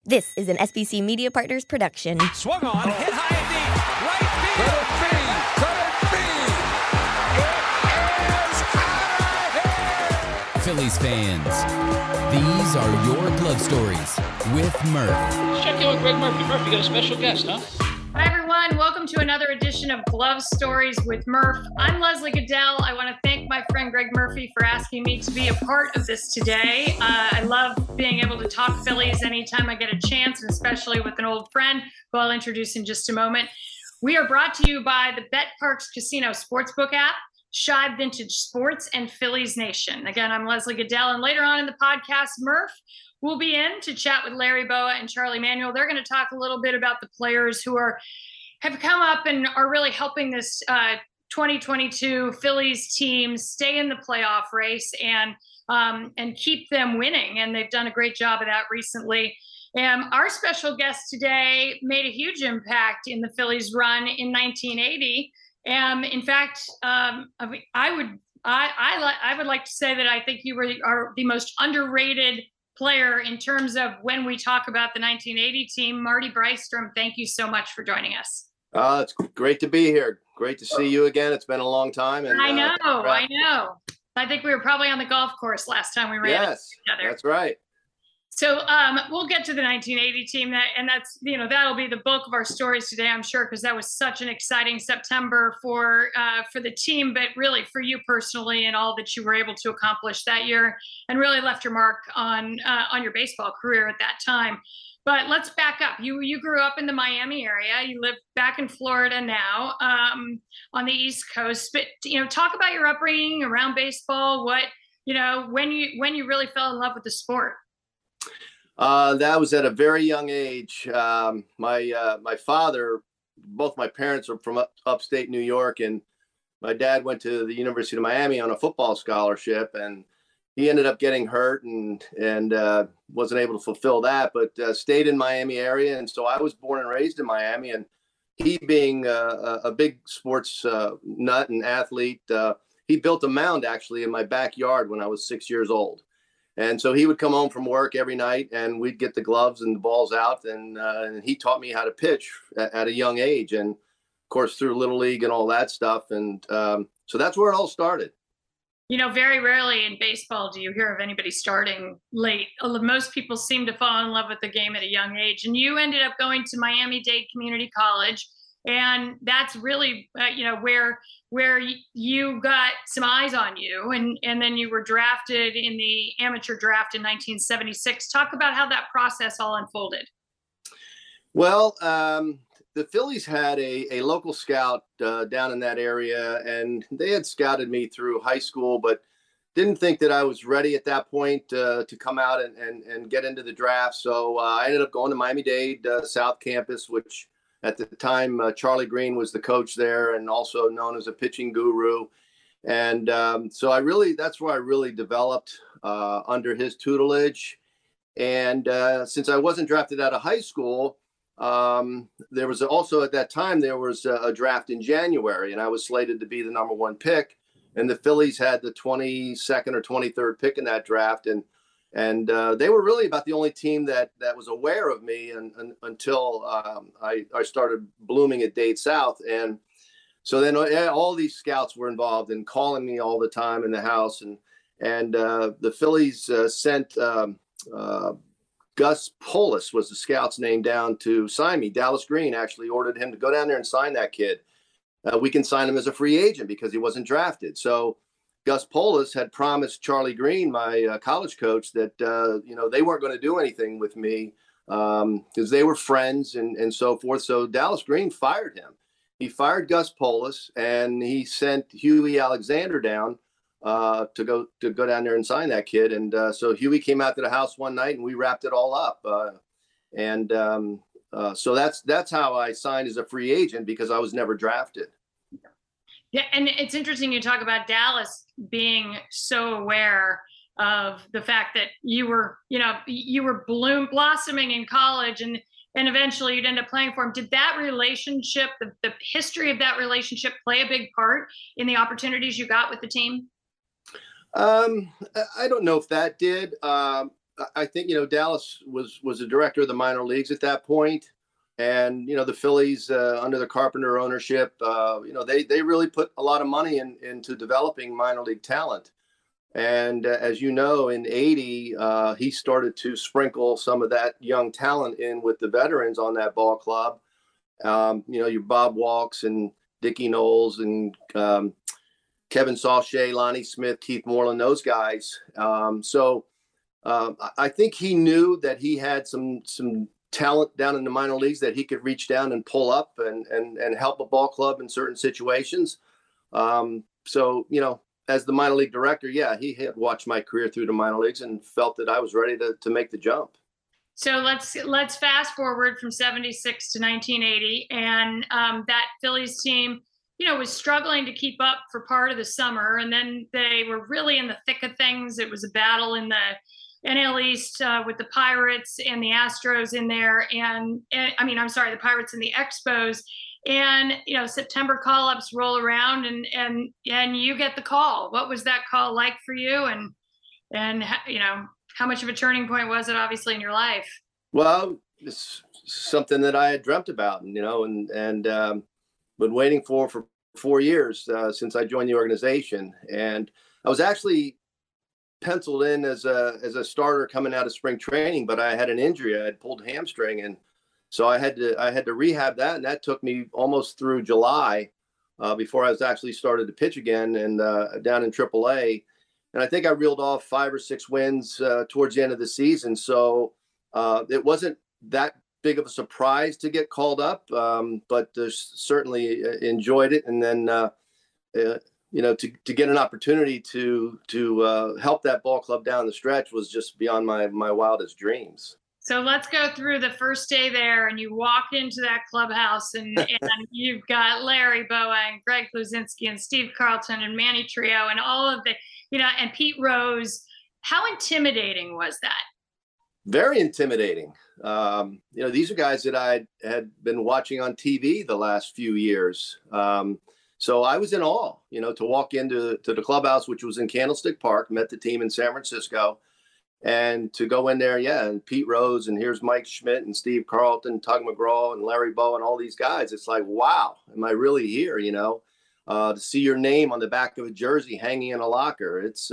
This is an SBC Media Partners production. Swung on, hit high and deep, right field. Phillies fans, these are your glove stories with Murph. Check in with Greg Murphy. Murphy, you got a special guest, huh? Hi, everyone. Welcome to another edition of Glove Stories with Murph. I'm Leslie Goodell. I want to thank my friend Greg Murphy for asking me to be a part of this today. I love being able to talk Phillies anytime I get a chance, and especially with an old friend who I'll introduce in just a moment. We are brought to you by the BetParx Casino Sportsbook app, Shibe Vintage Sports, and Phillies Nation. Again, I'm Leslie Goodell, and later on in the podcast, Murph will be in to chat with Larry Bowa and Charlie Manuel. They're going to talk a little bit about the players who have come up and are really helping this 2022 Phillies team stay in the playoff race and keep them winning. And they've done a great job of that recently. And our special guest today made a huge impact in the Phillies run in 1980. In fact, I would like to say that I think you are the most underrated player in terms of when we talk about the 1980 team. Marty Bystrom, thank you so much for joining us. It's great to be here. Great to see you again. It's been a long time. And I know. I think we were probably on the golf course last time we ran together. That's right. So we'll get to the 1980 team, that's that'll be the bulk of our stories today, I'm sure, because that was such an exciting September for the team, but really for you personally and all that you were able to accomplish that year, and really left your mark on your baseball career at that time. But let's back up. You grew up in the Miami area. You live back in Florida now, on the East Coast. But talk about your upbringing around baseball. When you really fell in love with the sport. That was at a very young age. My father, both my parents are from upstate New York, and my dad went to the University of Miami on a football scholarship, and he ended up getting hurt and wasn't able to fulfill that, but stayed in Miami area. And so I was born and raised in Miami, and he being a big sports nut and athlete, he built a mound actually in my backyard when I was 6 years old. And so he would come home from work every night, and we'd get the gloves and the balls out. And he taught me how to pitch at a young age, and of course through Little League and all that stuff. And so that's where it all started. Very rarely in baseball do you hear of anybody starting late. Most people seem to fall in love with the game at a young age. And you ended up going to Miami-Dade Community College. And that's really, where you got some eyes on you. And then you were drafted in the amateur draft in 1976. Talk about how that process all unfolded. Well, the Phillies had a local scout down in that area, and they had scouted me through high school, but didn't think that I was ready at that point to come out and get into the draft. So I ended up going to Miami-Dade South Campus, which at the time, Charlie Green was the coach there and also known as a pitching guru. And so that's where I really developed under his tutelage. And since I wasn't drafted out of high school, there was also at that time, there was a draft in January, and I was slated to be the number one pick. And the Phillies had the 22nd or 23rd pick in that draft. And they were really about the only team that was aware of me until I started blooming at Dade South. And so then all these scouts were involved in calling me all the time in the house. And the Phillies sent Gus Polis was the scout's name down to sign me. Dallas Green actually ordered him to go down there and sign that kid. We can sign him as a free agent because he wasn't drafted. So Gus Polis had promised Charlie Green, my college coach, that, they weren't going to do anything with me because they were friends and so forth. So Dallas Green fired him. He fired Gus Polis, and he sent Huey Alexander down to go down there and sign that kid. And so Huey came out to the house one night, and we wrapped it all up. So that's how I signed as a free agent, because I was never drafted. Yeah, and it's interesting you talk about Dallas being so aware of the fact that you were blossoming in college, and eventually you'd end up playing for him. Did that relationship, the history of that relationship, play a big part in the opportunities you got with the team? I don't know if that did. I think, Dallas was the director of the minor leagues at that point. And, the Phillies, under the Carpenter ownership, they really put a lot of money into developing minor league talent. And as you know, in '80, he started to sprinkle some of that young talent in with the veterans on that ball club. Your Bob Walks and Dickie Knowles and Kevin Sauché, Lonnie Smith, Keith Moreland, those guys. So I think he knew that he had some talent down in the minor leagues that he could reach down and pull up and help a ball club in certain situations. So, as the minor league director, he had watched my career through the minor leagues and felt that I was ready to make the jump. So let's fast forward from 76 to 1980. And that Phillies team, was struggling to keep up for part of the summer. And then they were really in the thick of things. It was a battle in the NL East with the Pirates and the Astros in there. The Pirates and the Expos. And, September call-ups roll around and you get the call. What was that call like for you? And how much of a turning point was it obviously in your life? Well, it's something that I had dreamt about, and been waiting for 4 years since I joined the organization. And I was actually penciled in as a starter coming out of spring training, but I had an injury. I had pulled a hamstring, and so I had to rehab that, and that took me almost through July before I was actually started to pitch again and down in AAA. And I think I reeled off 5 or 6 wins towards the end of the season. So it wasn't that big of a surprise to get called up, but certainly enjoyed it. And then, to get an opportunity to help that ball club down the stretch was just beyond my wildest dreams. So let's go through the first day there, and you walk into that clubhouse, and you've got Larry Bowa and Greg Klusinski and Steve Carlton and Manny Trio and all of the, and Pete Rose. How intimidating was that? Very intimidating. These are guys that I had been watching on TV the last few years. So I was in awe, to walk into the clubhouse, which was in Candlestick Park, met the team in San Francisco. And to go in there, and Pete Rose, and here's Mike Schmidt and Steve Carlton, Tug McGraw and Larry Bowa and all these guys. It's like, wow, am I really here? To see your name on the back of a jersey hanging in a locker. It's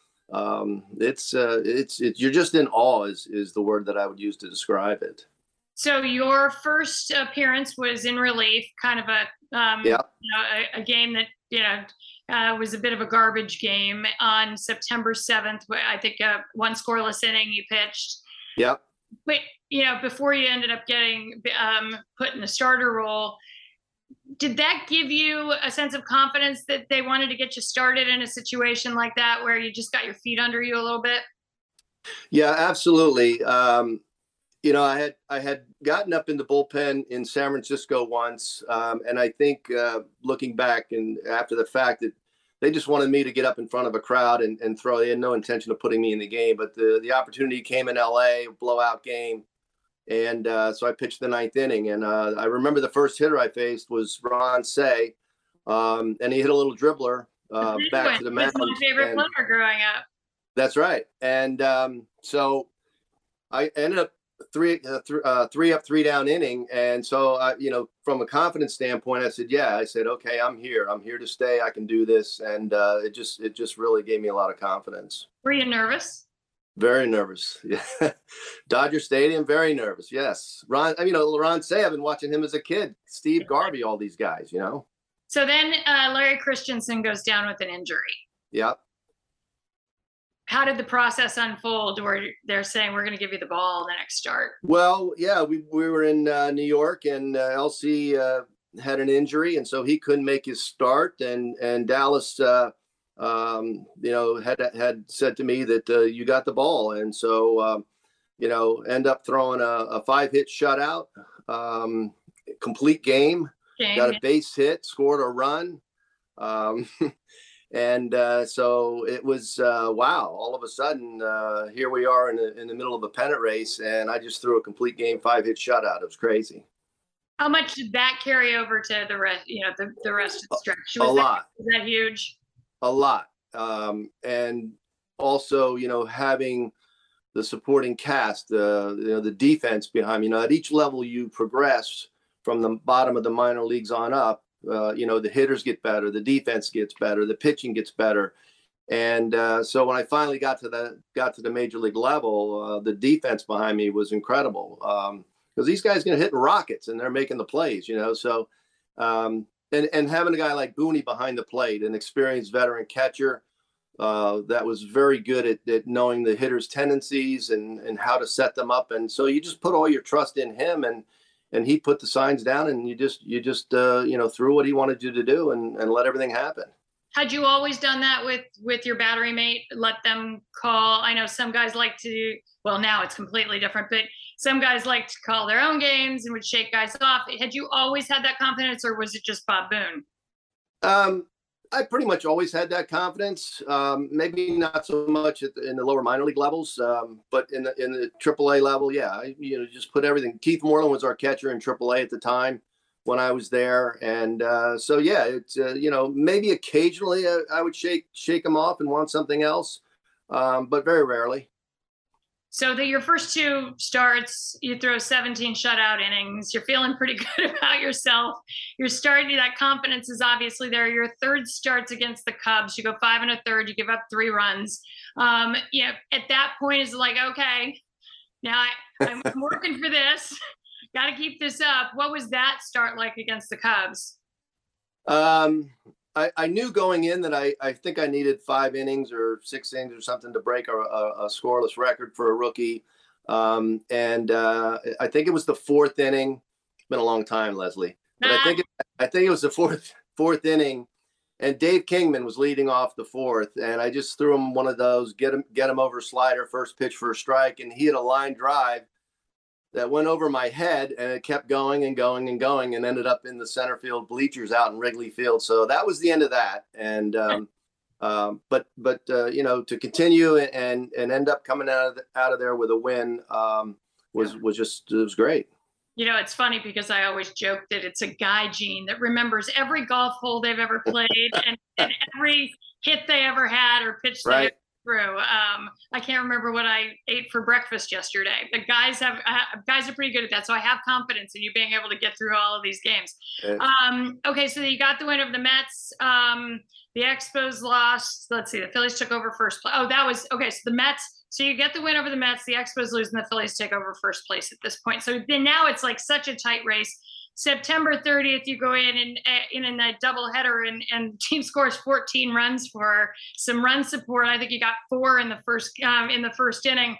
you're just in awe is the word that I would use to describe it. So your first appearance was in relief, kind of a game that, was a bit of a garbage game on September 7th. I think one scoreless inning you pitched. Yeah. But, before you ended up getting put in the starter role, did that give you a sense of confidence that they wanted to get you started in a situation like that where you just got your feet under you a little bit? Yeah, absolutely. I had gotten up in the bullpen in San Francisco once, and I think looking back and after the fact that they just wanted me to get up in front of a crowd and throw. They had no intention of putting me in the game, but the opportunity came in LA, a blowout game, and so I pitched the 9th inning. And I remember the first hitter I faced was Ron Cey, and he hit a little dribbler back to the mound. That's my favorite player growing up. That's right, and so I ended up three up, 3 down inning. And so, from a confidence standpoint, I said, okay, I'm here to stay. I can do this. And it just really gave me a lot of confidence. Were you nervous? Very nervous. Yeah. Dodger Stadium, very nervous. Yes. Ron Cey, I've been watching him as a kid, Steve Garvey, all these guys, So then Larry Christensen goes down with an injury. Yep. How did the process unfold where they're saying we're going to give you the ball in the next start? Well, yeah, we were in New York, and LC had an injury, and so he couldn't make his start. And Dallas, had said to me that you got the ball, and so end up throwing a 5-hit shutout, complete game. Got a base hit, scored a run. And so it was, wow, all of a sudden, here we are in the middle of a pennant race, and I just threw a complete game 5-hit shutout. It was crazy. How much did that carry over to the rest, the rest of the stretch? Was that huge? A lot. And also, having the supporting cast, the defense behind me. At each level you progress from the bottom of the minor leagues on up, the hitters get better, the defense gets better, the pitching gets better. And so when I finally got to the major league level, the defense behind me was incredible, because these guys can hit rockets and they're making the plays, So and having a guy like Booney behind the plate, an experienced veteran catcher that was very good at knowing the hitter's tendencies and how to set them up. And so you just put all your trust in him, and he put the signs down, and you just threw what he wanted you to do and let everything happen. Had you always done that with your battery mate? Let them call? I know some guys like to, well, now it's completely different, but some guys like to call their own games and would shake guys off. Had you always had that confidence, or was it just Bob Boone? I pretty much always had that confidence. Maybe not so much in the lower minor league levels, but in the AAA level, yeah. I just put everything. Keith Moreland was our catcher in AAA at the time when I was there, and so yeah, it's maybe occasionally I would shake him off and want something else, but very rarely. So your first two starts, you throw 17 shutout innings. You're feeling pretty good about yourself. You're starting, that confidence is obviously there. Your third starts against the Cubs. You go 5 1/3. You give up 3 runs. At that point, it's like, okay, now I'm working for this. Got to keep this up. What was that start like against the Cubs? I knew going in that I think I needed 5 innings or 6 innings or something to break a scoreless record for a rookie. And I think it was the 4th inning. It's been a long time, Leslie. But I think it was the fourth inning, and Dave Kingman was leading off the 4th, and I just threw him one of those get him over slider, first pitch for a strike, and he had a line drive that went over my head, and it kept going and going and going, and ended up in the center field bleachers out in Wrigley Field. So that was the end of that. And to continue and end up coming out of there with a win was great. It's funny because I always joke that it's a guy gene that remembers every golf hole they've ever played and every hit they ever had or pitch they ever threw. I can't remember what I ate for breakfast yesterday, but guys are pretty good at that. So I have confidence in you being able to get through all of these games. Okay, so you got the win of the Mets. The Expos lost. Let's see, the Phillies took over first place. Oh, that was okay. So the Mets. So you get the win over the Mets. The Expos lose, and the Phillies take over first place at this point. So then now it's like such a tight race. September 30th, you go in that doubleheader, and the team scores 14 runs for some run support. I think you got 4 in the first inning.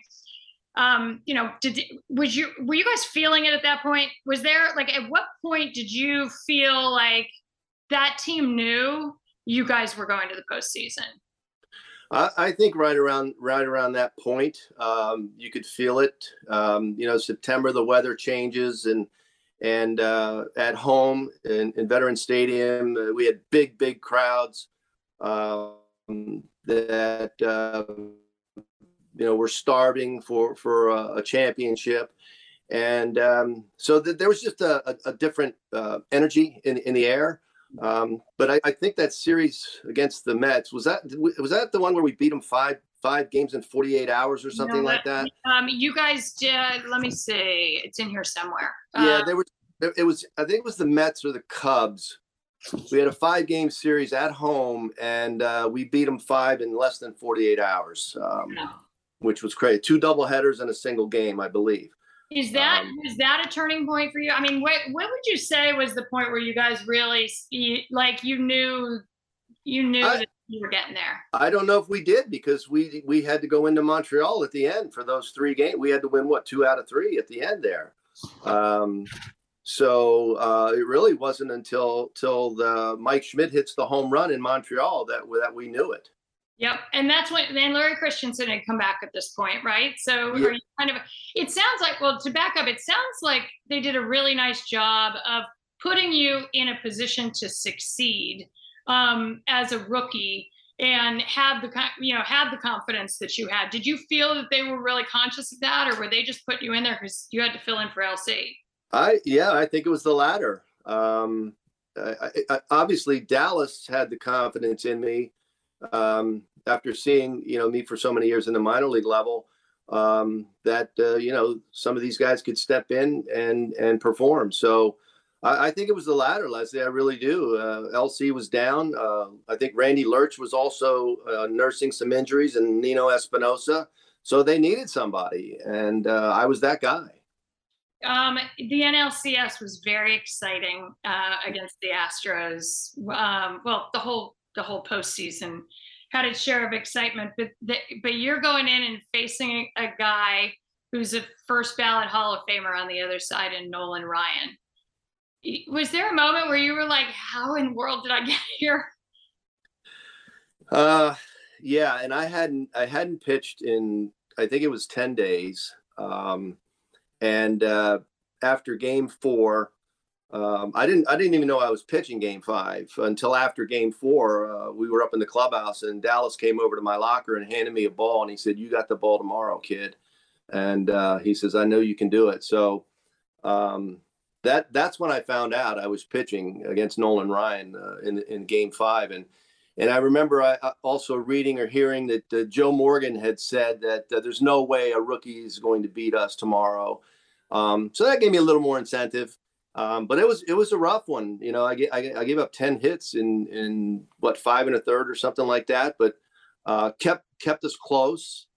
Were you guys feeling it at that point? Was there, like, at what point did you feel like that team knew you guys were going to the postseason? I think right around that point, you could feel it. September, the weather changes, and at home in Veterans Stadium, we had big crowds that were starving for a championship, and so there was just a different energy in the air. But I think that series against the Mets was that the one where we beat them five games in 48 hours or something like that? You guys did. Let me see. It's in here somewhere. Yeah, it was. I think it was the Mets or the Cubs. We had a 5-game series at home, and we beat them 5 in less than 48 hours, which was crazy. 2 doubleheaders and a single game, I believe. Was that a turning point for you? I mean, what would you say was the point where you guys really you knew that you were getting there? I don't know if we did, because we had to go into Montreal at the end for those 3 games. We had to win 2 out of 3 at the end there. So it really wasn't until the Mike Schmidt hits the home run in Montreal that we knew it. Yep. And that's when then Larry Christensen had come back at this point, right? So Are you it sounds like, well, to back up, it sounds like they did a really nice job of putting you in a position to succeed as a rookie and have the confidence that you had. Did you feel that they were really conscious of that, or were they just putting you in there because you had to fill in for LC? I think it was the latter. Obviously Dallas had the confidence in me. After seeing, me for so many years in the minor league level, that some of these guys could step in and perform. So I think it was the latter, Leslie. I really do. LC was down. I think Randy Lurch was also nursing some injuries, and Nino Espinosa. So they needed somebody, and I was that guy. The NLCS was very exciting against the Astros. The whole postseason had its share of excitement, but you're going in and facing a guy who's a first ballot Hall of Famer on the other side, in Nolan Ryan. Was there a moment where you were like, "How in the world did I get here?" Yeah, and I hadn't pitched in, I think it was 10 days. And after Game 4, I didn't even know I was pitching Game 5 until after Game 4. We were up in the clubhouse, and Dallas came over to my locker and handed me a ball, and he said, "You got the ball tomorrow, kid." And he says, "I know you can do it." So that's when I found out I was pitching against Nolan Ryan in Game 5, and I remember I also reading or hearing that Joe Morgan had said that there's no way a rookie is going to beat us tomorrow. So that gave me a little more incentive. But it was a rough one. I gave up 10 hits in 5 1/3 or something like that, but kept us close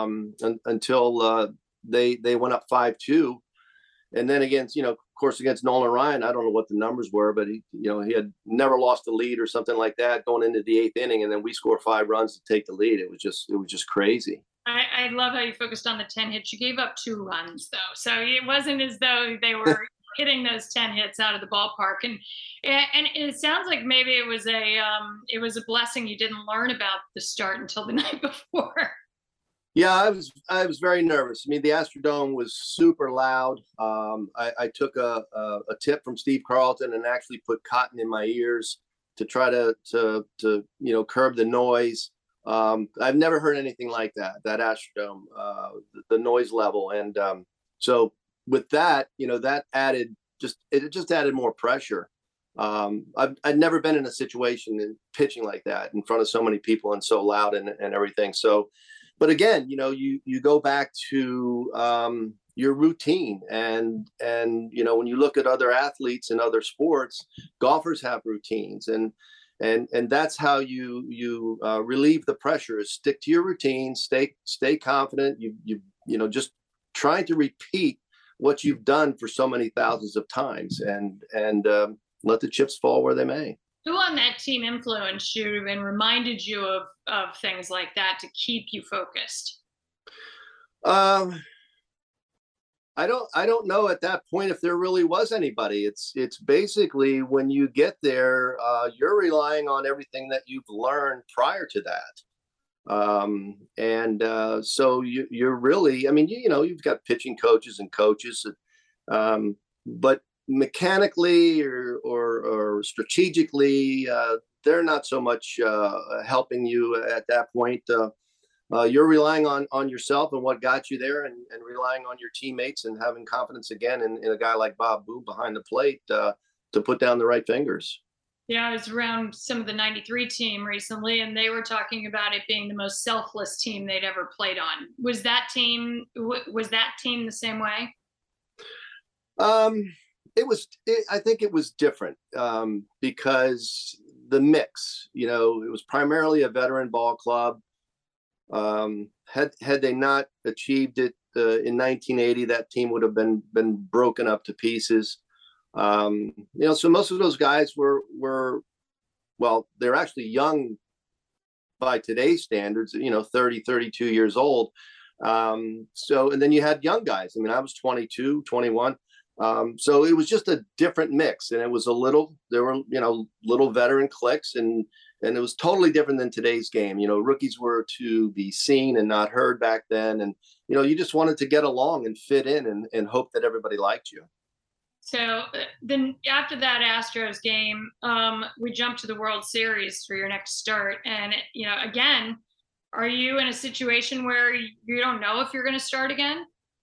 until they went up 5-2. And then against, of course, against Nolan Ryan, I don't know what the numbers were, but he had never lost a lead or something like that going into the 8th inning, and then we score 5 runs to take the lead. It was just crazy. I love how you focused on the 10 hits. You gave up 2 runs though, so it wasn't as though they were hitting those 10 hits out of the ballpark. And it sounds like maybe it was a blessing you didn't learn about the start until the night before. Yeah, I was very nervous. I mean, the Astrodome was super loud. I took a tip from Steve Carlton and actually put cotton in my ears to try to curb the noise. I've never heard anything like that Astrodome, the noise level. And so with that, that added just added more pressure. I'd never been in a situation in pitching like that in front of so many people and so loud and everything. So, but again, you go back to your routine, and when you look at other athletes in other sports, golfers have routines, and that's how you relieve the pressure, is stick to your routine, stay confident. You just trying to repeat what you've done for so many thousands of times, and let the chips fall where they may. Who on that team influenced you and reminded you of things like that to keep you focused? I don't know at that point if there really was anybody. It's basically when you get there, you're relying on everything that you've learned prior to that. So you're really, I mean, you've got pitching coaches and coaches, but mechanically or strategically, they're not so much helping you at that point. You're relying on yourself and what got you there, and relying on your teammates and having confidence again in a guy like Bob Boone behind the plate to put down the right fingers. Yeah, I was around some of the 93 team recently, and they were talking about it being the most selfless team they'd ever played on. Was that team the same way? I think it was different because the mix, it was primarily a veteran ball club. Had they not achieved it in 1980, that team would have been broken up to pieces. So most of those guys were they're actually young by today's standards, 30, 32 years old. And then you had young guys. I mean, I was 22, 21. So it was just a different mix, and it was there were little veteran cliques, and it was totally different than today's game. Rookies were to be seen and not heard back then. And, you just wanted to get along and fit in and hope that everybody liked you. So then after that Astros game, we jumped to the World Series for your next start. And, again, are you in a situation where you don't know if you're going to start again?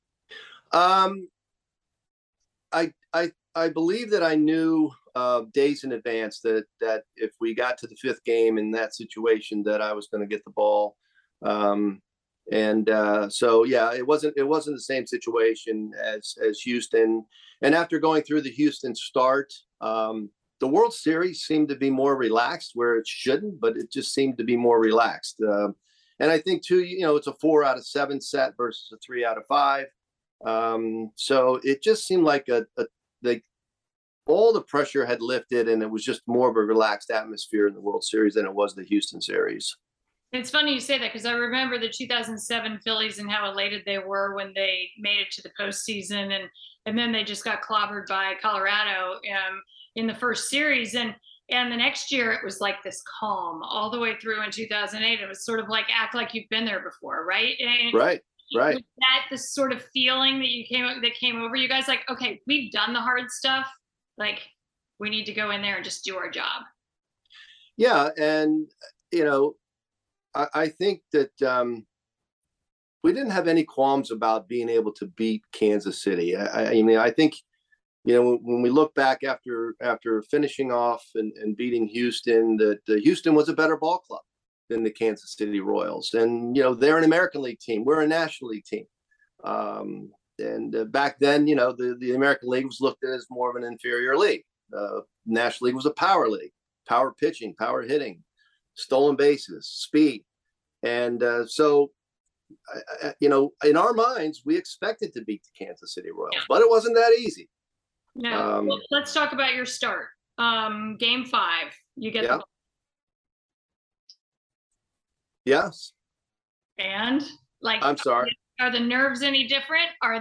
I believe that I knew days in advance that if we got to the 5th game in that situation, that I was going to get the ball. And so, yeah, it wasn't the same situation as Houston. And after going through the Houston start, the World Series seemed to be more relaxed where it shouldn't, but it just seemed to be more relaxed. And I think too, it's a 4 out of 7 set versus a 3 out of 5. So it just seemed like all the pressure had lifted, and it was just more of a relaxed atmosphere in the World Series than it was the Houston series. It's funny you say that, because I remember the 2007 Phillies and how elated they were when they made it to the postseason, and then they just got clobbered by Colorado in the first series, and the next year it was like this calm all the way through in 2008. It was sort of like act like you've been there before, right? And right. Was that the sort of feeling that came over you guys? Like, okay, we've done the hard stuff. Like, we need to go in there and just do our job. Yeah, and I think that we didn't have any qualms about being able to beat Kansas City. I mean, I think, when we look back after finishing off and beating Houston, that Houston was a better ball club than the Kansas City Royals. And, they're an American League team. We're a National League team. And back then, the American League was looked at as more of an inferior league. National League was a power league, power pitching, power hitting, stolen bases, speed. And so, in our minds, we expected to beat the Kansas City Royals, but it wasn't that easy. No. Well, let's talk about your start. Game 5, you get the ball. Yes. And I'm sorry. Are the nerves any different? Are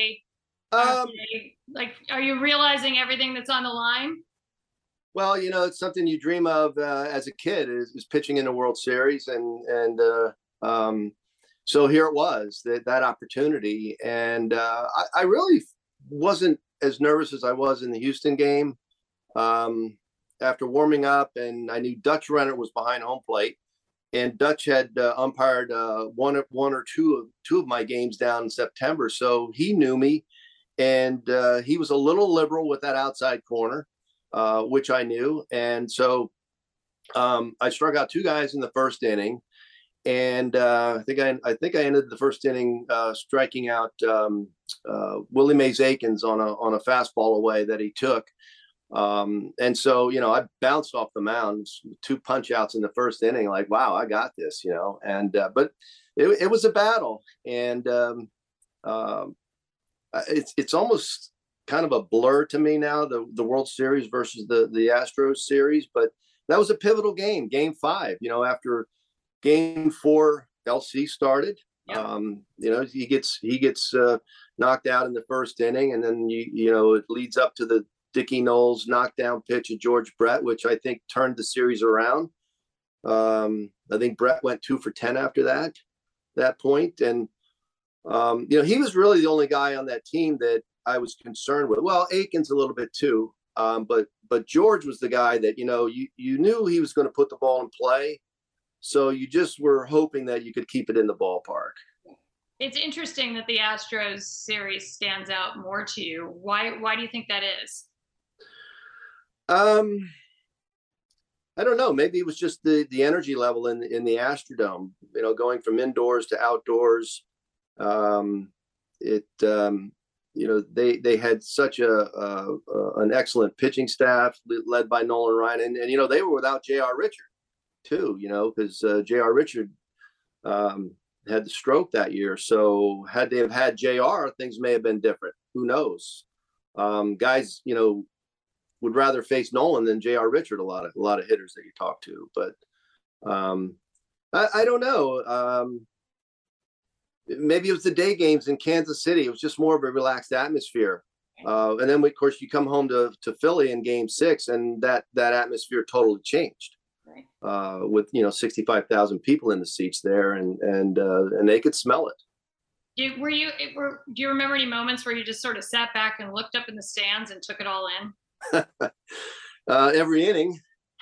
you realizing everything that's on the line? Well, it's something you dream of as a kid is pitching in the World Series. And so here it was, that opportunity. And I really wasn't as nervous as I was in the Houston game. After warming up, and I knew Dutch Renner was behind home plate. And Dutch had umpired one or two of my games down in September, so he knew me, and he was a little liberal with that outside corner, which I knew, and so I struck out 2 guys in the first inning, and I think I ended the first inning striking out Willie Mays Aikens on a fastball away that he took. And so, I bounced off the mound, 2 punch outs in the first inning, like, wow, I got this, and, but it was a battle, and, it's almost kind of a blur to me now, the World Series versus the Astros series, but that was a pivotal game, Game 5, after Game 4, LC started, he gets knocked out in the first inning, and then, it leads up to the Dickie Knowles knockdown pitch of George Brett, which I think turned the series around. I think Brett went 2 for 10 after that point. And, he was really the only guy on that team that I was concerned with. Well, Aikens a little bit too. But George was the guy that, you knew he was going to put the ball in play. So you just were hoping that you could keep it in the ballpark. It's interesting that the Astros series stands out more to you. Why do you think that is? I don't know. Maybe it was just the energy level in the Astrodome. Going from indoors to outdoors. They had such an excellent pitching staff led by Nolan Ryan, and they were without J.R. Richard too. Because J.R. Richard had the stroke that year. So had they have had JR, things may have been different. Who knows? Guys, would rather face Nolan than JR Richard. A lot of hitters that you talk to, but I don't know. Maybe it was the day games in Kansas City. It was just more of a relaxed atmosphere. And then of course you come home to Philly in Game 6, and that atmosphere totally changed. With 65,000 people in the seats there, and they could smell it. Do you remember any moments where you just sort of sat back and looked up in the stands and took it all in? Every inning,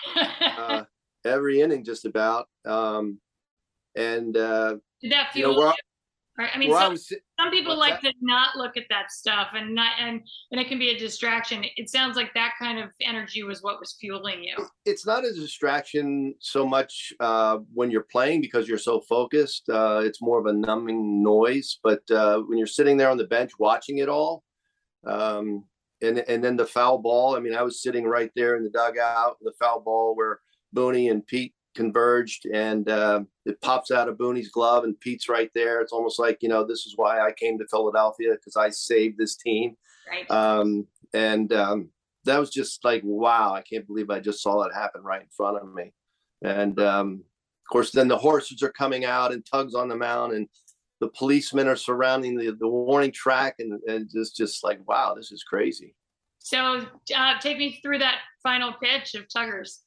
just about. And did that feel? Some people What's like that? to not look at that stuff, and it can be a distraction. It sounds like that kind of energy was what was fueling you. It's not a distraction so much when you're playing because you're so focused. It's more of a numbing noise. But when you're sitting there on the bench watching it all, and then the foul ball. I mean, I was sitting right there in the dugout, the foul ball where Booney and Pete converged, and it pops out of Booney's glove, and Pete's right there. It's almost like, this is why I came to Philadelphia, because I saved this team. Right. That was just like, wow, I can't believe I just saw that happen right in front of me. And of course, then the horses are coming out and tugs on the mound, and the policemen are surrounding the warning track, and it's just like, wow, this is crazy. So take me through that final pitch of Tuggers.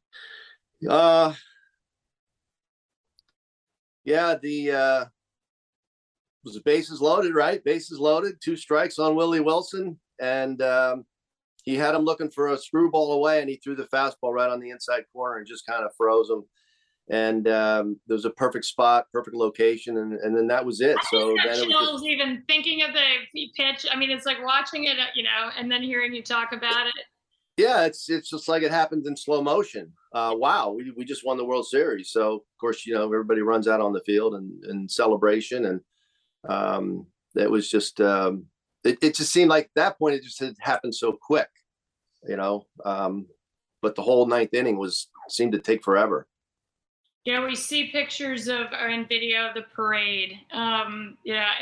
Yeah, was the bases loaded, right? Bases loaded, 2 strikes on Willie Wilson, and he had him looking for a screwball away, and he threw the fastball right on the inside corner and just kind of froze him. And there was a perfect spot, perfect location, and then that was it. So then it was just, even thinking of the pitch. I mean, it's like watching it, and then hearing you talk about it. yeah, it's just like it happens in slow motion. Wow, we just won the World Series. So of course, everybody runs out on the field and celebration, and it was just it just seemed like at that point it just had happened so quick, but the whole 9th inning seemed to take forever. Yeah, we see pictures and video of the parade. And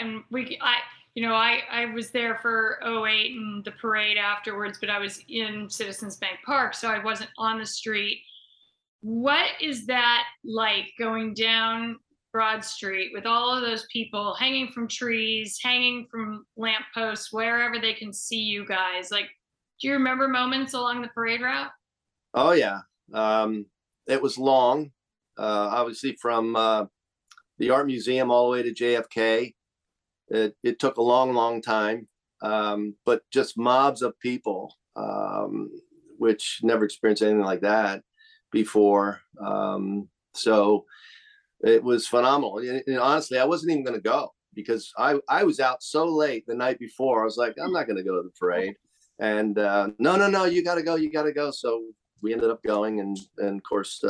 I was there for 2008 and the parade afterwards, but I was in Citizens Bank Park, so I wasn't on the street. What is that like, going down Broad Street with all of those people hanging from trees, hanging from lampposts, wherever they can see you guys? Like, do you remember moments along the parade route? Oh yeah, it was long. Obviously from the Art Museum all the way to JFK. It took a long time, but just mobs of people, which never experienced anything like that before. So it was phenomenal. And honestly, I wasn't even going to go because I was out so late the night before. I was like, I'm not going to go to the parade. And no, you got to go. So we ended up going, and of course,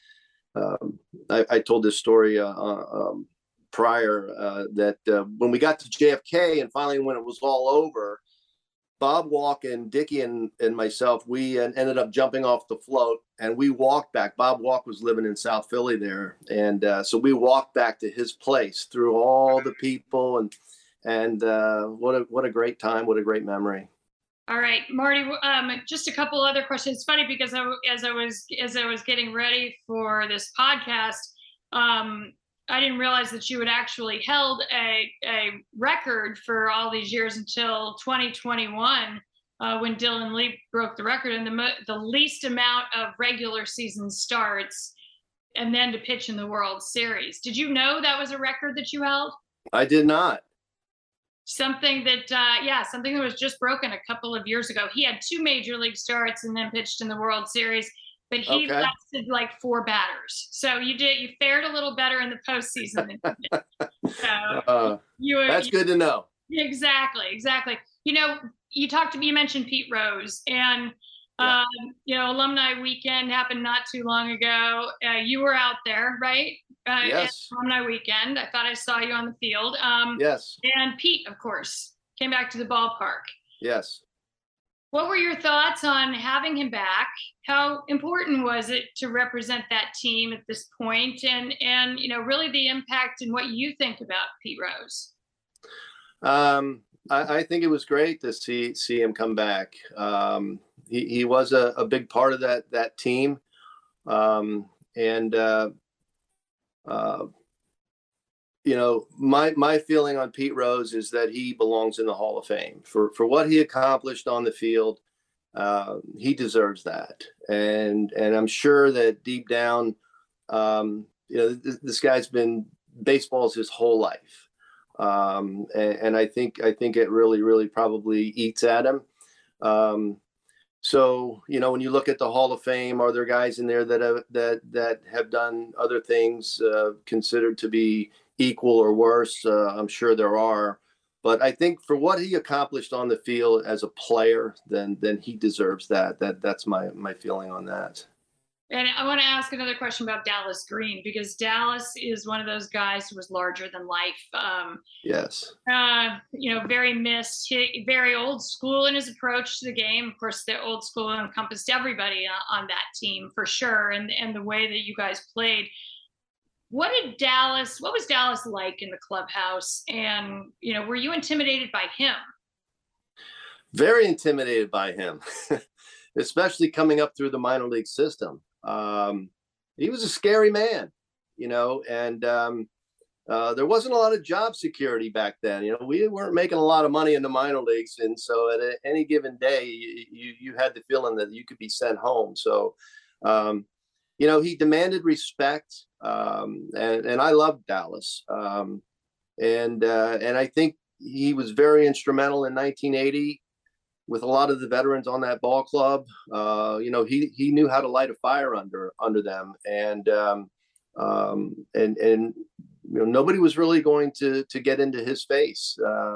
I told this story prior that when we got to JFK and finally when it was all over, Bob Walk and Dickie and myself, we ended up jumping off the float and we walked back. Bob Walk was living in South Philly there, and so we walked back to his place through all the people, and what a great time, what a great memory. All right, Marty, just a couple other questions. It's funny because as I was getting ready for this podcast, I didn't realize that you had actually held a record for all these years until 2021, when Dylan Lee broke the record and the least amount of regular season starts and then to pitch in the World Series. Did you know that was a record that you held? I did not. Something that was just broken a couple of years ago. He had 2 major league starts and then pitched in the World Series, but he lasted like 4 batters. So you fared a little better in the postseason than you did. So that's good to know. Exactly. You mentioned Pete Rose, and Alumni Weekend happened not too long ago. You were out there, right? Yes. Alumni Weekend. I thought I saw you on the field. Yes. And Pete, of course, came back to the ballpark. Yes. What were your thoughts on having him back? How important was it to represent that team at this point? And really the impact and what you think about Pete Rose? I think it was great to see him come back. He was a big part of that team. My feeling on Pete Rose is that he belongs in the Hall of Fame for what he accomplished on the field. He deserves that, and I'm sure that deep down, this guy's been baseball's his whole life, and I think it really probably eats at him. So, when you look at the Hall of Fame, are there guys in there that have done other things considered to be equal or worse? I'm sure there are. But I think for what he accomplished on the field as a player, then he deserves that. That's my feeling on that. And I want to ask another question about Dallas Green, because Dallas is one of those guys who was larger than life. Yes. Very missed, very old school in his approach to the game. Of course, the old school encompassed everybody on that team for sure, and the way that you guys played. What was Dallas like in the clubhouse? And, were you intimidated by him? Very intimidated by him, especially coming up through the minor league system. He was a scary man, and there wasn't a lot of job security back then. We weren't making a lot of money in the minor leagues. And so at any given day, you had the feeling that you could be sent home. So, he demanded respect. And I loved Dallas. And I think he was very instrumental in 1980 with a lot of the veterans on that ball club. He knew how to light a fire under them. And nobody was really going to get into his face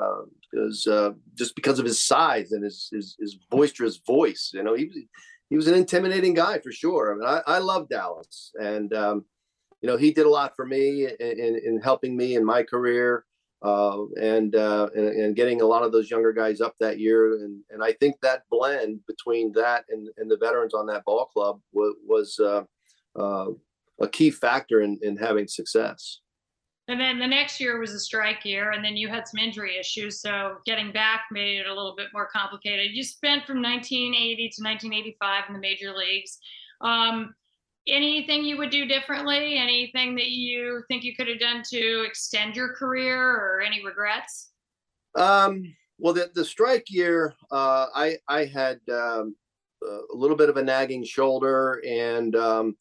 because of his size and his boisterous voice. He was an intimidating guy for sure. I mean, I love Dallas, and he did a lot for me in helping me in my career, and getting a lot of those younger guys up that year. And I think that blend between that and the veterans on that ball club was a key factor in having success. And then the next year was a strike year, and then you had some injury issues, so getting back made it a little bit more complicated. You spent from 1980 to 1985 in the major leagues. Anything you would do differently? Anything that you think you could have done to extend your career, or any regrets? Well, the strike year, I had a little bit of a nagging shoulder, and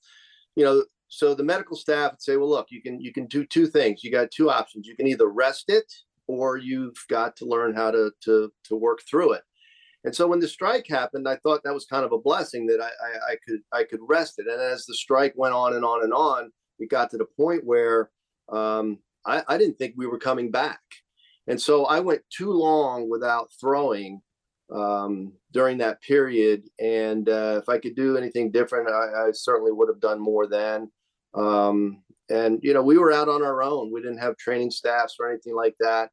so the medical staff would say, well, look, you can do two things. You got two options. You can either rest it, or you've got to learn how to work through it. And so when the strike happened, I thought that was kind of a blessing that I could rest it. And as the strike went on and on and on, it got to the point where I didn't think we were coming back. And so I went too long without throwing during that period. And if I could do anything different, I certainly would have done more then. And we were out on our own. We didn't have training staffs or anything like that.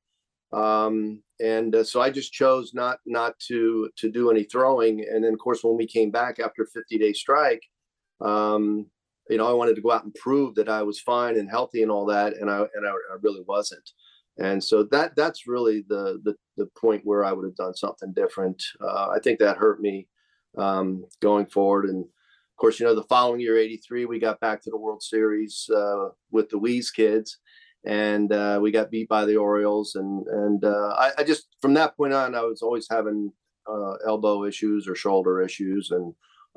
So I just chose not to do any throwing. And then, of course, when we came back after a 50-day strike, I wanted to go out and prove that I was fine and healthy and all that. And I really wasn't. And so that's really the point where I would have done something different. I think that hurt me going forward. And of course, the following year, 83, we got back to the World Series with the Weeze kids, and we got beat by the Orioles. And I just, from that point on, I was always having elbow issues or shoulder issues, and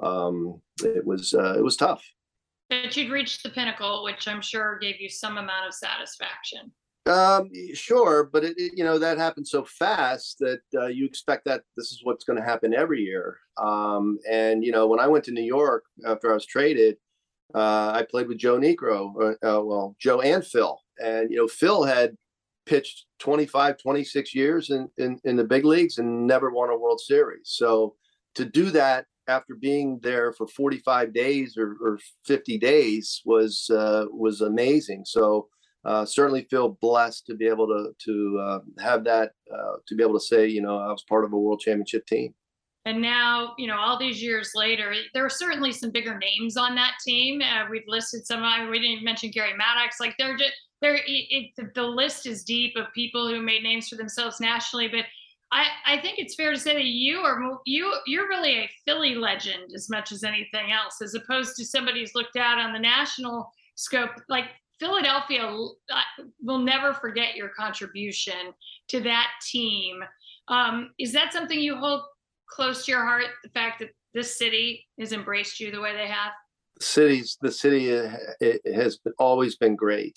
it was tough. But you'd reached the pinnacle, which I'm sure gave you some amount of satisfaction. Sure, but that happened so fast that you expect that this is what's going to happen every year. And when I went to New York after I was traded, I played with Joe Niekro, Joe and Phil. And Phil had pitched 25, 26 years in the big leagues and never won a World Series. So to do that after being there for 45 days or 50 days was amazing. So certainly feel blessed to be able to have that, to be able to say, I was part of a world championship team. And now, all these years later, there are certainly some bigger names on that team. We've listed some. We didn't even mention Gary Maddox. Like the list is deep of people who made names for themselves nationally. But I think it's fair to say that you're really a Philly legend as much as anything else, as opposed to somebody who's looked out on the national scope. Like Philadelphia will never forget your contribution to that team. Is that something you hold close to your heart, the fact that this city has embraced you the way they have? The city it has always been great.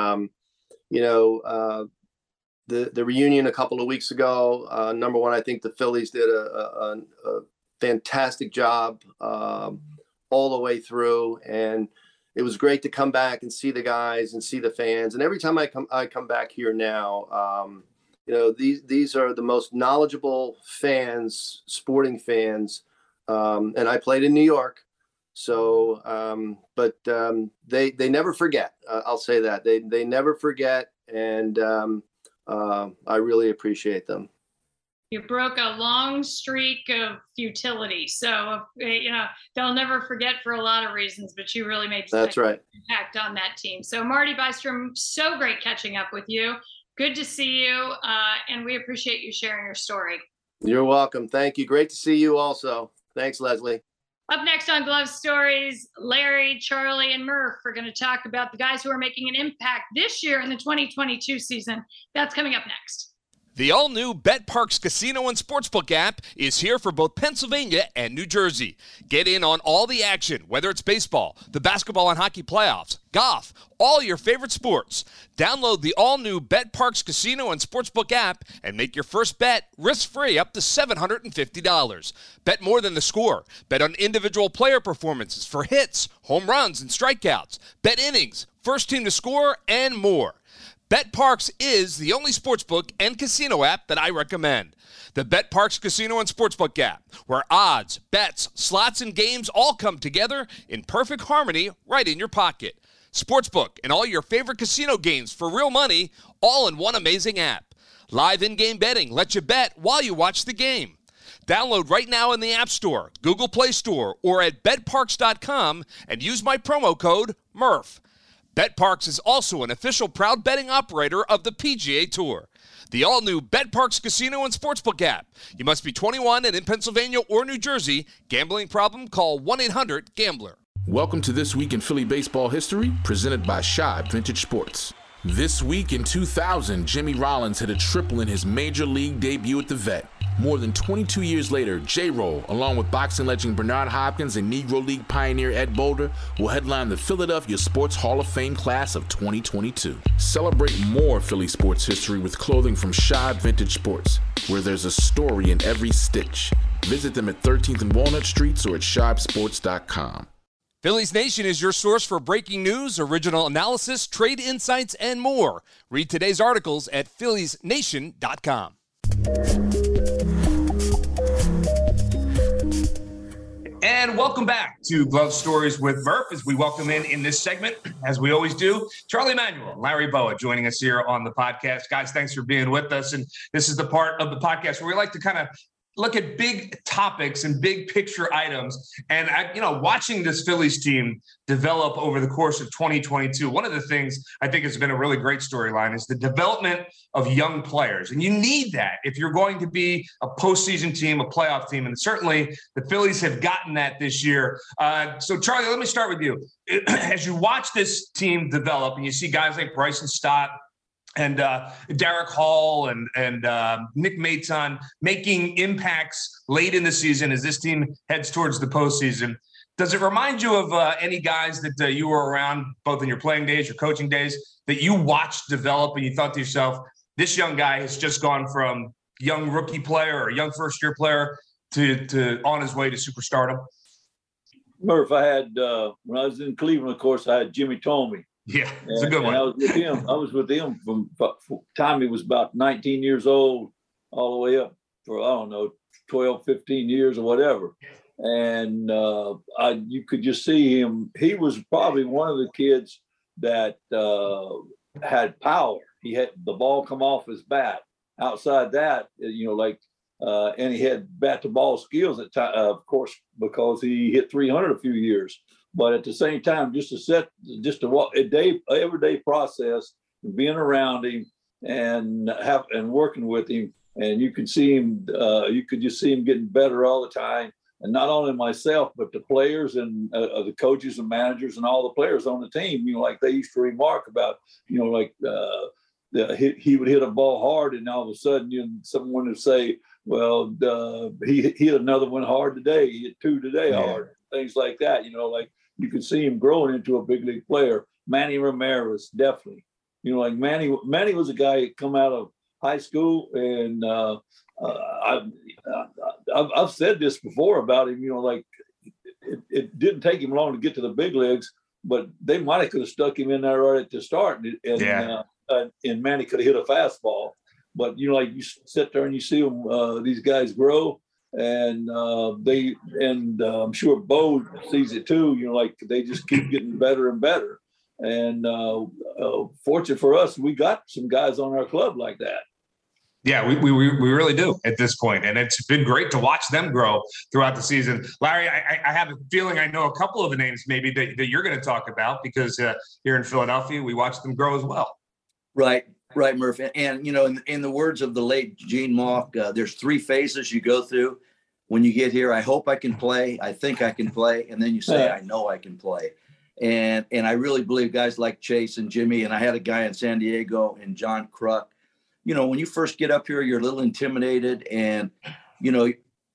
The reunion a couple of weeks ago, number one, I think the Phillies did a fantastic job all the way through, and it was great to come back and see the guys and see the fans. And every time I come back here now, these are the most knowledgeable fans, sporting fans. And I played in New York. So, but they never forget. I'll say that they never forget. And I really appreciate them. You broke a long streak of futility. So, they'll never forget for a lot of reasons, but you really made That's right. impact on that team. So Marty Bystrom, so great catching up with you. Good to see you. And we appreciate you sharing your story. You're welcome. Thank you. Great to see you also. Thanks, Leslie. Up next on Glove Stories, Larry, Charlie, and Murph are going to talk about the guys who are making an impact this year in the 2022 season. That's coming up next. The all-new BetParx Casino and Sportsbook app is here for both Pennsylvania and New Jersey. Get in on all the action, whether it's baseball, the basketball and hockey playoffs, golf, all your favorite sports. Download the all-new BetParx Casino and Sportsbook app and make your first bet risk-free up to $750. Bet more than the score. Bet on individual player performances for hits, home runs, and strikeouts. Bet innings, first team to score, and more. BetParx is the only sportsbook and casino app that I recommend. The BetParx Casino and Sportsbook app, where odds, bets, slots, and games all come together in perfect harmony right in your pocket. Sportsbook and all your favorite casino games for real money, all in one amazing app. Live in-game betting lets you bet while you watch the game. Download right now in the App Store, Google Play Store, or at betparx.com and use my promo code MURPH. BetParx is also an official proud betting operator of the PGA Tour. The all-new BetParx Casino and Sportsbook app. You must be 21 and in Pennsylvania or New Jersey. Gambling problem? Call 1-800-GAMBLER. Welcome to This Week in Philly Baseball History, presented by Shibe Vintage Sports. This week in 2000, Jimmy Rollins hit a triple in his major league debut at the Vet. More than 22 years later, J-Roll, along with boxing legend Bernard Hopkins and Negro League pioneer Ed Boulder, will headline the Philadelphia Sports Hall of Fame class of 2022. Celebrate more Philly sports history with clothing from Shibe Vintage Sports, where there's a story in every stitch. Visit them at 13th and Walnut Streets or at shibesports.com. Phillies Nation is your source for breaking news, original analysis, trade insights, and more. Read today's articles at philliesnation.com. And welcome back to Glove Stories with Murph, as we welcome in this segment, as we always do, Charlie Emanuel and Larry Boa joining us here on the podcast. Guys, thanks for being with us. And this is the part of the podcast where we like to kind of look at big topics and big picture items. And, watching this Phillies team develop over the course of 2022, one of the things I think has been a really great storyline is the development of young players. And you need that if you're going to be a postseason team, a playoff team. And certainly the Phillies have gotten that this year. So, Charlie, let me start with you. As you watch this team develop and you see guys like Bryson Stott, and Derek Hall and Nick Maton making impacts late in the season as this team heads towards the postseason. Does it remind you of any guys that you were around, both in your playing days, your coaching days, that you watched develop and you thought to yourself, this young guy has just gone from young rookie player or young first-year player to on his way to superstardom? Murph, I had, when I was in Cleveland, of course, I had Jimmy Thome. Yeah, it's a good one. I was with him from time he was about 19 years old all the way up for, 12, 15 years or whatever. And you could just see him. He was probably one of the kids that had power. He had the ball come off his bat. Outside that, and he had bat-to-ball skills at time, of course, because he hit 300 a few years. But at the same time, just to walk everyday process, being around him and working with him, and you could see him. You could just see him getting better all the time. And not only myself, but the players and the coaches and managers and all the players on the team. Like they used to remark about, he would hit a ball hard, and all of a sudden, someone would say, "Well, he hit another one hard today. He hit two today hard." Things like that. You could see him growing into a big league player. Manny Ramirez, definitely. Manny was a guy that come out of high school, and I've said this before about him. It didn't take him long to get to the big leagues, but they might have could have stuck him in there right at the start, and Manny could have hit a fastball. but like you sit there and you see them, these guys grow, and I'm sure Bo sees it too. Like they just keep getting better and better. And fortunate for us, we got some guys on our club like that. Yeah, we really do at this point. And it's been great to watch them grow throughout the season. Larry, I have a feeling I know a couple of the names maybe that you're going to talk about because here in Philadelphia, we watched them grow as well. Right, Murph. And in the words of the late Gene Mauch, there's 3 phases you go through. When you get here, I hope I can play. I think I can play. And then you say, I know I can play. And I really believe guys like Chase and Jimmy, and I had a guy in San Diego and John Kruk. When you first get up here, you're a little intimidated, and you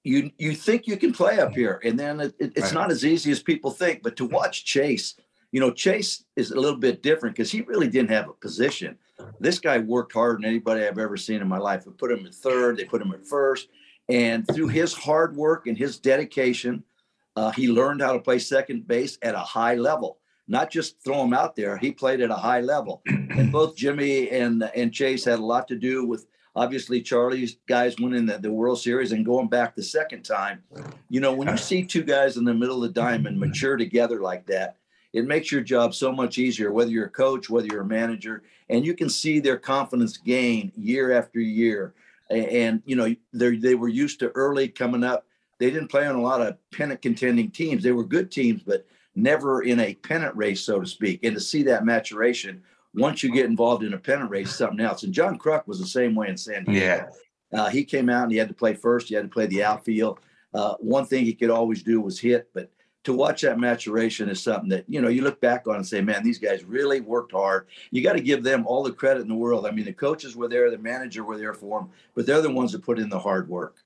think you can play up here, and then it's not as easy as people think. But to watch Chase, Chase is a little bit different because he really didn't have a position. This guy worked harder than anybody I've ever seen in my life. They put him at third, they put him at first, and through his hard work and his dedication, he learned how to play second base at a high level. Not just throw him out there. He played at a high level. And both Jimmy and Chase had a lot to do with, obviously, Charlie's guys winning the World Series and going back the second time. When you see 2 guys in the middle of the diamond mature together like that, it makes your job so much easier, whether you're a coach, whether you're a manager, and you can see their confidence gain year after year. And they were used to early coming up. They didn't play on a lot of pennant contending teams. They were good teams, but never in a pennant race, so to speak. And to see that maturation, once you get involved in a pennant race, something else. And John Kruk was the same way in San Diego. Yeah. He came out and he had to play first. He had to play the outfield. One thing he could always do was hit. But to watch that maturation is something that, you look back on and say, man, these guys really worked hard. You got to give them all the credit in the world. I mean, the coaches were there, the manager were there for them, but they're the ones that put in the hard work.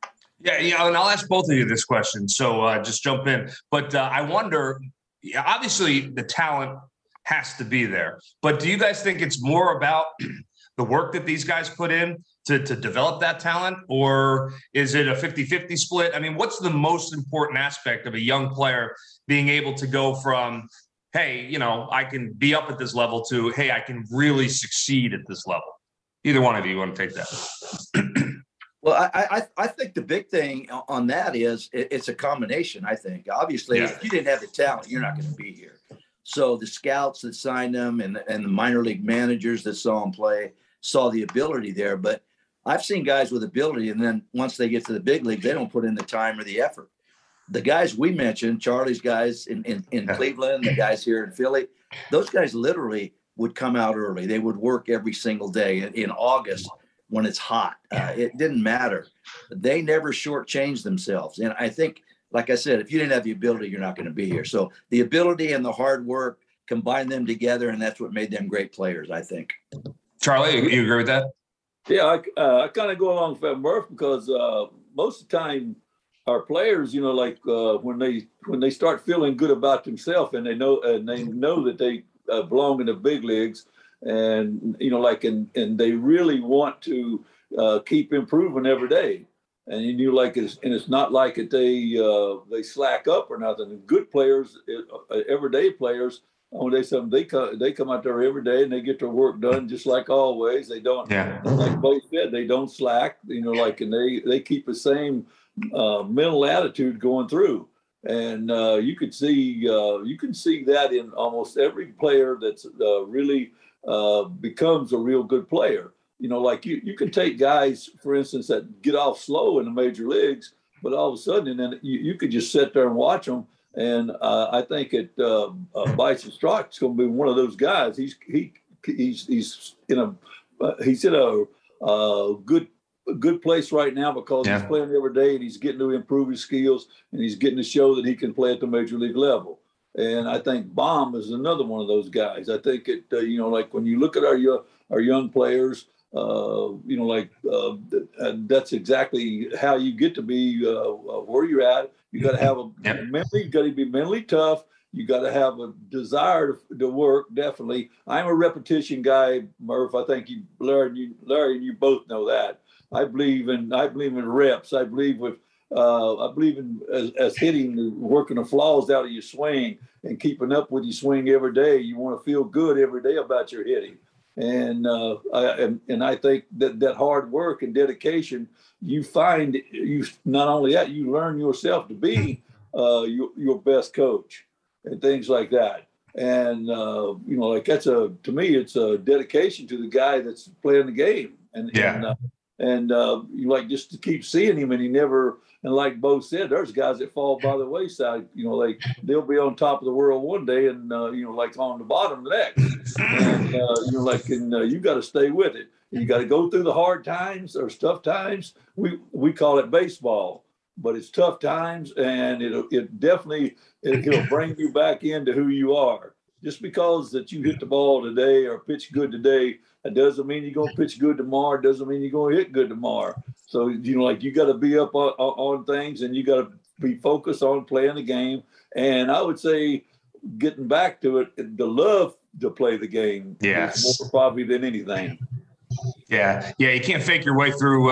Yeah, and I'll ask both of you this question, so just jump in. But I wonder, obviously the talent has to be there, but do you guys think it's more about the work that these guys put in to develop that talent, or is it a 50-50 split? I mean, what's the most important aspect of a young player being able to go from, hey, I can be up at this level to, hey, I can really succeed at this level? Either one of you want to take that? Well, I think the big thing on that is it's a combination, I think. Obviously, if you didn't have the talent, you're not going to be here. So the scouts that signed them and the minor league managers that saw them play saw the ability there. But I've seen guys with ability, and then once they get to the big league, they don't put in the time or the effort. The guys we mentioned, Charlie's guys in Cleveland, the guys here in Philly, those guys literally would come out early. They would work every single day in August. When it's hot, it didn't matter. They never shortchanged themselves. And I think, like I said, if you didn't have the ability, you're not going to be here. So the ability and the hard work, combine them together, and that's what made them great players, I think. Charlie, you agree with that? Yeah, I kind of go along with Murph because most of the time our players, when they start feeling good about themselves and they know that they belong in the big leagues, and and they really want to keep improving every day, and it's not like they slack up or nothing. And good players, everyday players, when they come out there every day and they get their work done just like always. They don't, like both said, they don't slack. And they keep the same mental attitude going through. And you can see that in almost every player that's really becomes a real good player. You can take guys, for instance, that get off slow in the major leagues, but all of a sudden, and then you could just sit there and watch them. And I think Bryson Stott's going to be one of those guys. He's in a good place right now because he's playing every day and he's getting to improve his skills and he's getting to show that he can play at the major league level. And I think Baum is another one of those guys. I think when you look at our young players, that's exactly how you get to be where you're at. You got to have you got to be mentally tough. You got to have a desire to work. Definitely, I'm a repetition guy, Murph. I think Larry, and you both know that. I believe in reps. I believe in as hitting, working the flaws out of your swing and keeping up with your swing every day. You want to feel good every day about your hitting. And I think that hard work and dedication, you find you not only that, you learn yourself to be your best coach and things like that. And like to me, it's a dedication to the guy that's playing the game. And you like just to keep seeing him, and he never. And like Bo said, there's guys that fall by the wayside. They'll be on top of the world one day, and like on the bottom the next. And you got to stay with it. You got to go through the hard times or tough times. We call it baseball, but it's tough times, and it'll bring you back into who you are. Just because that you hit the ball today or pitch good today, that doesn't mean you're gonna pitch good tomorrow. Doesn't mean you're gonna hit good tomorrow. So you got to be up on things, and you got to be focused on playing the game. And I would say, getting back to it, the love to play the game is more probably than anything. Yeah. You can't fake your way through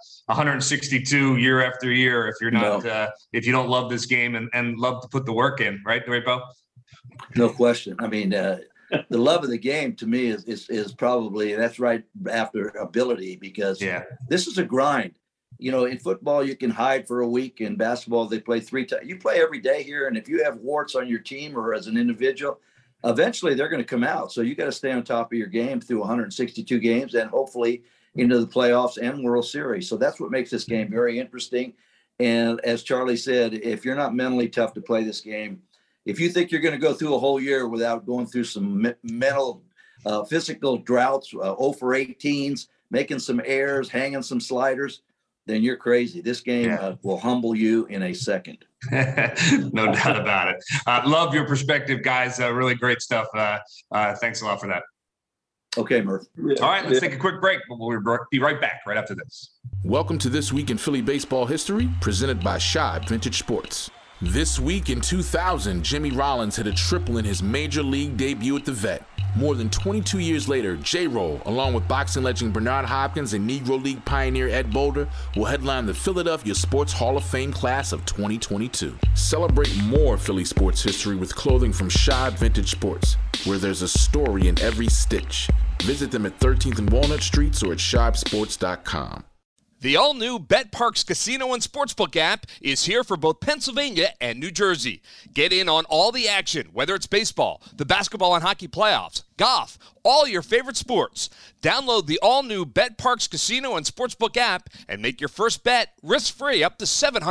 162 year after year if you're not if you don't love this game and love to put the work in, right, Bo? No question. I mean, the love of the game to me is probably, that's right after ability, because this is a grind. In football, you can hide for a week. In basketball, they play 3 times. You play every day here. And if you have warts on your team or as an individual, eventually they're going to come out. So you got to stay on top of your game through 162 games and hopefully into the playoffs and World Series. So that's what makes this game very interesting. And as Charlie said, if you're not mentally tough to play this game, if you think you're going to go through a whole year without going through some mental, physical droughts, 0 for 18s, making some errors, hanging some sliders, then you're crazy. This game will humble you in a second. No doubt about it. Love your perspective, guys. Really great stuff. Thanks a lot for that. Okay, Murph. All right, let's take a quick break. We'll be right back right after this. Welcome to This Week in Philly Baseball History, presented by Shibe Vintage Sports. This week in 2000, Jimmy Rollins hit a triple in his major league debut at the Vet. More than 22 years later, J-Roll, along with boxing legend Bernard Hopkins and Negro League pioneer Ed Boulder, will headline the Philadelphia Sports Hall of Fame class of 2022. Celebrate more Philly sports history with clothing from Shibe Vintage Sports, where there's a story in every stitch. Visit them at 13th and Walnut Streets or at shibesports.com. The all-new BetParx Casino and Sportsbook app is here for both Pennsylvania and New Jersey. Get in on all the action, whether it's baseball, the basketball and hockey playoffs, golf, all your favorite sports. Download the all-new BetParx Casino and Sportsbook app and make your first bet risk-free up to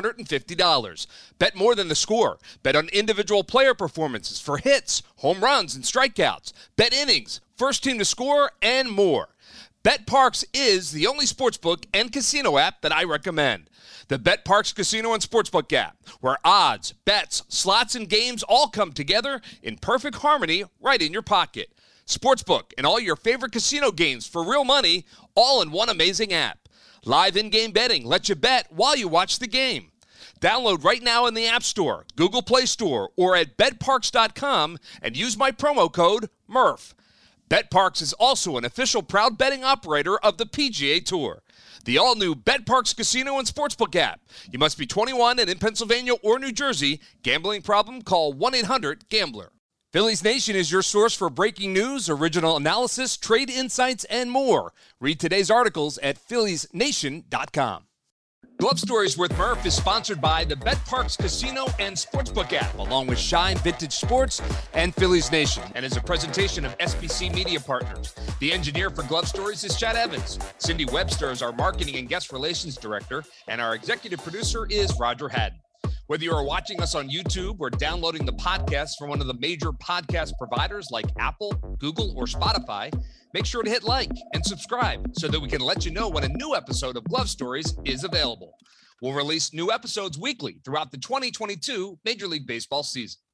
$750. Bet more than the score. Bet on individual player performances for hits, home runs, and strikeouts. Bet innings, first team to score, and more. BetParx is the only sportsbook and casino app that I recommend. The BetParx Casino and Sportsbook app, where odds, bets, slots, and games all come together in perfect harmony right in your pocket. Sportsbook and all your favorite casino games for real money, all in one amazing app. Live in-game betting lets you bet while you watch the game. Download right now in the App Store, Google Play Store, or at betparx.com and use my promo code MURPH. BetParx is also an official proud betting operator of the PGA Tour. The all-new BetParx Casino and Sportsbook app. You must be 21 and in Pennsylvania or New Jersey. Gambling problem? Call 1-800-GAMBLER. Phillies Nation is your source for breaking news, original analysis, trade insights, and more. Read today's articles at philliesnation.com. Glove Stories with Murph is sponsored by the BetParx Casino and Sportsbook app, along with Shine Vintage Sports and Phillies Nation, and is a presentation of SBC Media Partners. The engineer for Glove Stories is Chad Evans. Cindy Webster is our marketing and guest relations director, and our executive producer is Roger Haddon. Whether you are watching us on YouTube or downloading the podcast from one of the major podcast providers like Apple, Google, or Spotify, make sure to hit like and subscribe so that we can let you know when a new episode of Glove Stories is available. We'll release new episodes weekly throughout the 2022 Major League Baseball season.